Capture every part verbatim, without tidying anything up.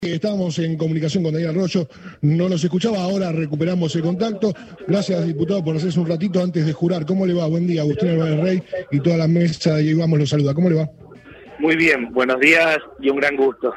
Estábamos en comunicación con Daniel Arroyo, no nos escuchaba, ahora recuperamos el contacto. Gracias, diputado, por hacerse un ratito antes de jurar. ¿Cómo le va? Buen día, Agustín Álvarez Rey y toda la mesa de Vamos los saluda. ¿Cómo le va? Muy bien, buenos días y un gran gusto.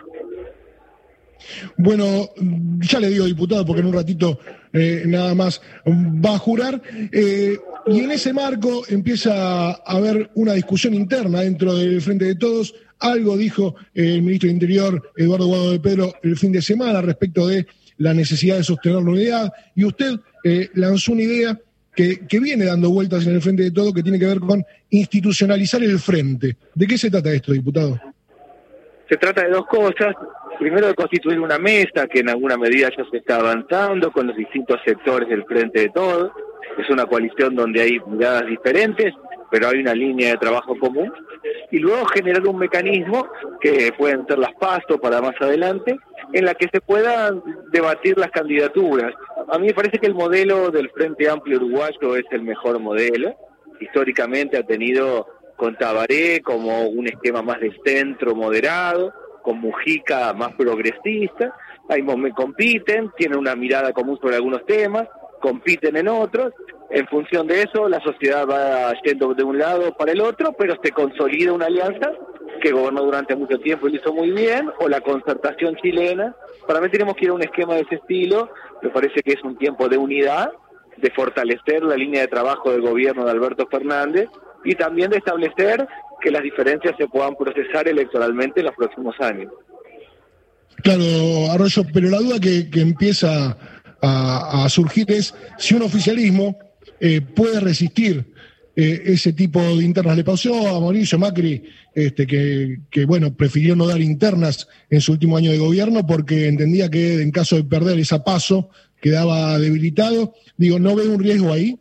Bueno, ya le digo, diputado, porque en un ratito eh, nada más va a jurar. Eh, y en ese marco empieza a haber una discusión interna dentro del Frente de Todos. Algo dijo el ministro de Interior, Eduardo Guado de Pedro, el fin de semana respecto de la necesidad de sostener la unidad. Y usted eh, lanzó una idea que, que viene dando vueltas en el Frente de Todos, que tiene que ver con institucionalizar el Frente. ¿De qué se trata esto, diputado? Se trata de dos cosas. Primero, de constituir una mesa que en alguna medida ya se está avanzando con los distintos sectores del Frente de Todos. Es una coalición donde hay miradas diferentes, pero hay una línea de trabajo común. Y luego generar un mecanismo, que pueden ser las PASO para más adelante, en la que se puedan debatir las candidaturas. A mí me parece que el modelo del Frente Amplio Uruguayo es el mejor modelo. Históricamente ha tenido con Tabaré como un esquema más de centro moderado, con Mujica más progresista. Ahí me compiten, tienen una mirada común sobre algunos temas, compiten en otros. En función de eso, la sociedad va yendo de un lado para el otro, pero se consolida una alianza que gobernó durante mucho tiempo y lo hizo muy bien, o la concertación chilena. Para mí tenemos que ir a un esquema de ese estilo. Me parece que es un tiempo de unidad, de fortalecer la línea de trabajo del gobierno de Alberto Fernández y también de establecer que las diferencias se puedan procesar electoralmente en los próximos años. Claro, Arroyo, pero la duda que, que empieza a, a surgir es si un oficialismo eh, puede resistir eh, ese tipo de internas. Le pasó a Mauricio Macri este, que, que, bueno, prefirió no dar internas en su último año de gobierno porque entendía que en caso de perder esa PASO quedaba debilitado. Digo, ¿no ve un riesgo ahí?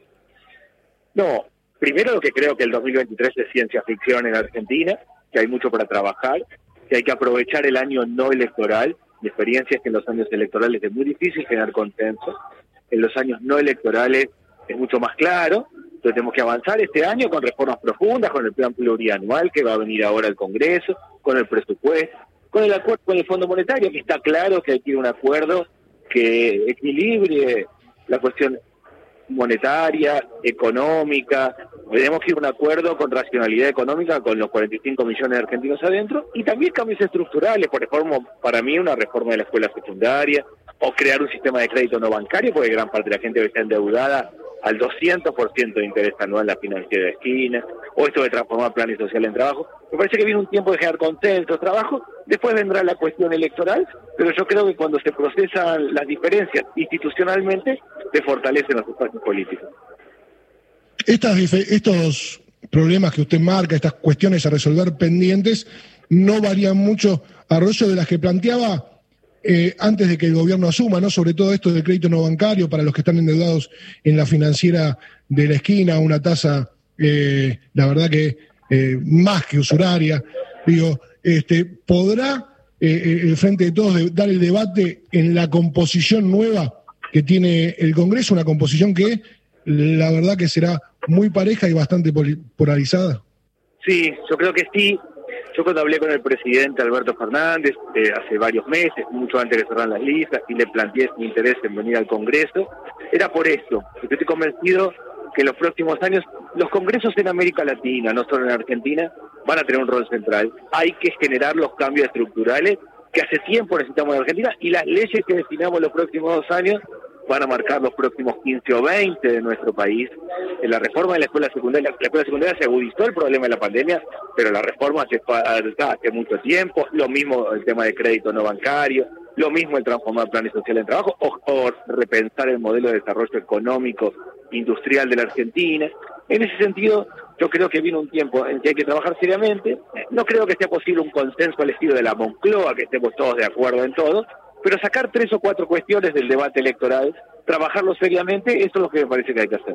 No. Primero, lo que creo que el dos mil veintitrés es ciencia ficción en Argentina, que hay mucho para trabajar, que hay que aprovechar el año no electoral. Mi experiencia es que en los años electorales es muy difícil generar consenso. En los años no electorales es mucho más claro. Entonces tenemos que avanzar este año con reformas profundas, con el plan plurianual que va a venir ahora al Congreso, con el presupuesto, con el acuerdo con el Fondo Monetario, que está claro que hay que ir a un acuerdo que equilibre la cuestión monetaria, económica. Tenemos que ir a un acuerdo con racionalidad económica con los cuarenta y cinco millones de argentinos adentro, y también cambios estructurales, por ejemplo, para mí una reforma de la escuela secundaria, o crear un sistema de crédito no bancario, porque gran parte de la gente está endeudada al doscientos por ciento de interés anual en la financiera de esquina, o esto de transformar planes sociales en trabajo. Me parece que viene un tiempo de generar consenso, trabajo, después vendrá la cuestión electoral, pero yo creo que cuando se procesan las diferencias institucionalmente, se fortalecen los espacios políticos. Estas, estos problemas que usted marca, estas cuestiones a resolver pendientes, no varían mucho, Arroyo, de las que planteaba eh, antes de que el gobierno asuma, ¿no? Sobre todo esto del crédito no bancario para los que están endeudados en la financiera de la esquina, una tasa, eh, la verdad que eh, más que usuraria. Digo, este, ¿podrá eh, el Frente de Todos de, dar el debate en la composición nueva que tiene el Congreso, una composición que la verdad que será muy pareja y bastante polarizada? Sí, yo creo que sí. Yo cuando hablé con el presidente Alberto Fernández eh, hace varios meses, mucho antes de cerrar las listas, y le planteé mi interés en venir al Congreso, era por esto. Yo estoy convencido que en los próximos años los congresos en América Latina, no solo en Argentina, van a tener un rol central. Hay que generar los cambios estructurales que hace tiempo necesitamos en Argentina, y las leyes que destinamos los próximos dos años van a marcar los próximos quince o veinte de nuestro país. En la reforma de la escuela secundaria, la escuela secundaria se agudizó el problema de la pandemia, pero la reforma se falta hace mucho tiempo. Lo mismo el tema de crédito no bancario, lo mismo el transformar planes sociales en trabajo, o, o repensar el modelo de desarrollo económico industrial de la Argentina. En ese sentido, yo creo que viene un tiempo en que hay que trabajar seriamente. No creo que sea posible un consenso al estilo de la Moncloa, que estemos todos de acuerdo en todo, pero sacar tres o cuatro cuestiones del debate electoral, trabajarlo seriamente, eso es lo que me parece que hay que hacer.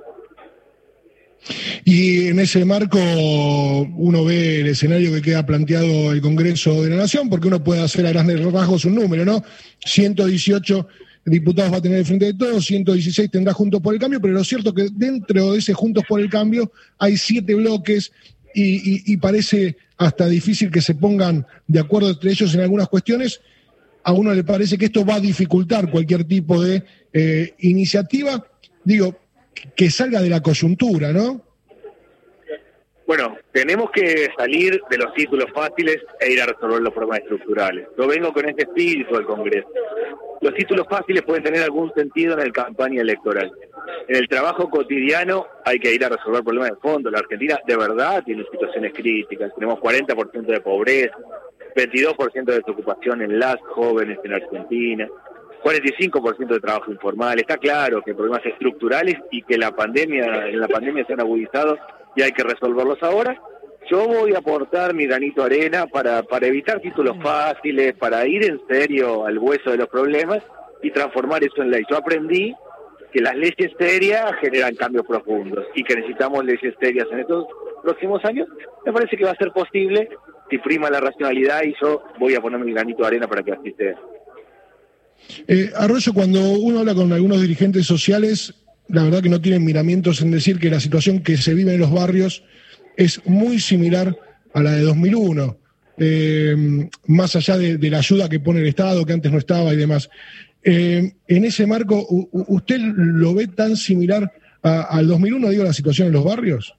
Y en ese marco uno ve el escenario que queda planteado el Congreso de la Nación, porque uno puede hacer a grandes rasgos un número, ¿no? ciento dieciocho diputados va a tener el Frente de Todos, ciento dieciséis tendrá Juntos por el Cambio, pero lo cierto es que dentro de ese Juntos por el Cambio hay siete bloques y, y, y parece hasta difícil que se pongan de acuerdo entre ellos en algunas cuestiones. a uno le parece que esto va a dificultar cualquier tipo de eh, iniciativa, digo, que salga de la coyuntura, ¿no? Bueno, tenemos que salir de los títulos fáciles e ir a resolver los problemas estructurales. Yo vengo con este espíritu del Congreso. Los títulos fáciles pueden tener algún sentido en la campaña electoral. En el trabajo cotidiano hay que ir a resolver problemas de fondo. La Argentina de verdad tiene situaciones críticas. Tenemos cuarenta por ciento de pobreza, veintidós por ciento de desocupación en las jóvenes en Argentina, cuarenta y cinco por ciento de trabajo informal. Está claro que hay problemas estructurales y que la pandemia, en la pandemia se han agudizado y hay que resolverlos ahora. Yo voy a aportar mi granito de arena para, para evitar títulos fáciles, para ir en serio al hueso de los problemas y transformar eso en ley. Yo aprendí que las leyes serias generan cambios profundos y que necesitamos leyes serias en estos próximos años. Me parece que va a ser posible si prima la racionalidad y yo voy a poner mi granito de arena para que así sea. Eh, Arroyo, cuando uno habla con algunos dirigentes sociales, la verdad que no tienen miramientos en decir que la situación que se vive en los barrios es muy similar a la de dos mil uno, eh, más allá de, de la ayuda que pone el Estado, que antes no estaba y demás. Eh, en ese marco, u, ¿usted lo ve tan similar a, al dos mil uno, digo, la situación en los barrios?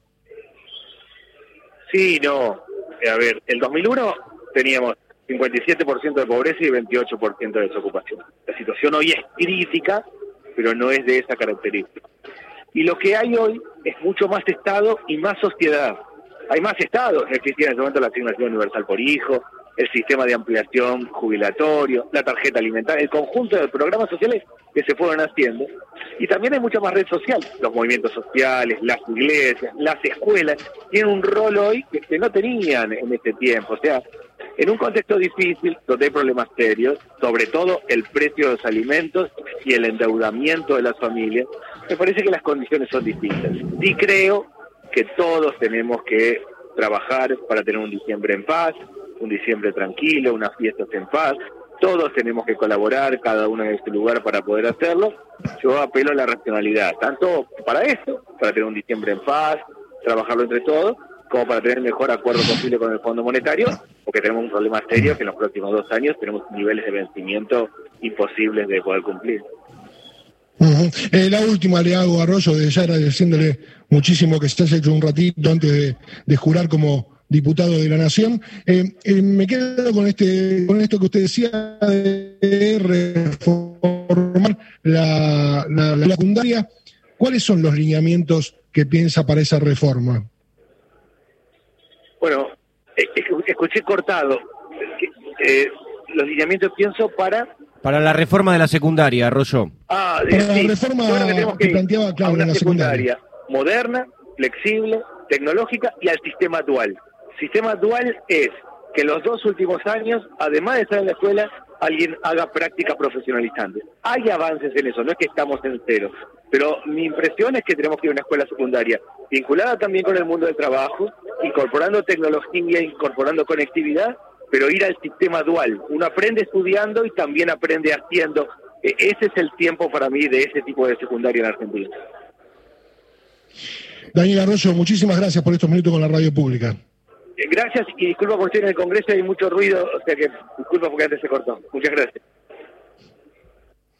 Sí, no. A ver, el dos mil uno teníamos cincuenta y siete por ciento de pobreza y veintiocho por ciento de desocupación. La situación hoy es crítica, pero no es de esa característica. Y lo que hay hoy es mucho más Estado y más sociedad. Hay más Estado. Existía en ese momento la asignación universal por hijo, el sistema de ampliación jubilatorio, la tarjeta alimentaria, el conjunto de programas sociales que se fueron haciendo. Y también hay mucha más red social. Los movimientos sociales, las iglesias, las escuelas tienen un rol hoy que, que no tenían en este tiempo. O sea, en un contexto difícil, donde hay problemas serios, sobre todo el precio de los alimentos y el endeudamiento de las familias, me parece que las condiciones son distintas. Sí creo que todos tenemos que trabajar para tener un diciembre en paz, un diciembre tranquilo, unas fiestas en paz. Todos tenemos que colaborar, cada uno en este lugar, para poder hacerlo. Yo apelo a la racionalidad, tanto para esto, para tener un diciembre en paz, trabajarlo entre todos, como para tener el mejor acuerdo posible con el Fondo Monetario, porque tenemos un problema serio que en los próximos dos años tenemos niveles de vencimiento imposibles de poder cumplir. Uh-huh. Eh, la última le hago a Arroyo, de ya agradeciéndole muchísimo que se haya hecho un ratito antes de, de jurar como diputado de la Nación. Eh, eh, me quedo con este con esto que usted decía de reformar la, la, la secundaria. ¿Cuáles son los lineamientos que piensa para esa reforma? Bueno, escuché cortado. Eh, los lineamientos pienso para... Para la reforma de la secundaria, Arroyo. Ah, para sí. la reforma que, que, que planteaba, claro, una en la secundaria. secundaria moderna, flexible, tecnológica y al sistema dual. Sistema dual es que los dos últimos años, además de estar en la escuela, alguien haga práctica profesionalizante. Hay avances en eso, no es que estamos en cero. Pero mi impresión es que tenemos que ir a una escuela secundaria vinculada también con el mundo del trabajo, incorporando tecnología, incorporando conectividad, pero ir al sistema dual. Uno aprende estudiando y también aprende haciendo. Ese es el tiempo para mí de ese tipo de secundaria en Argentina. Daniel Arroyo, muchísimas gracias por estos minutos con la radio pública. Gracias y disculpa por estar en el Congreso, hay mucho ruido, o sea que disculpa porque antes se cortó. Muchas gracias.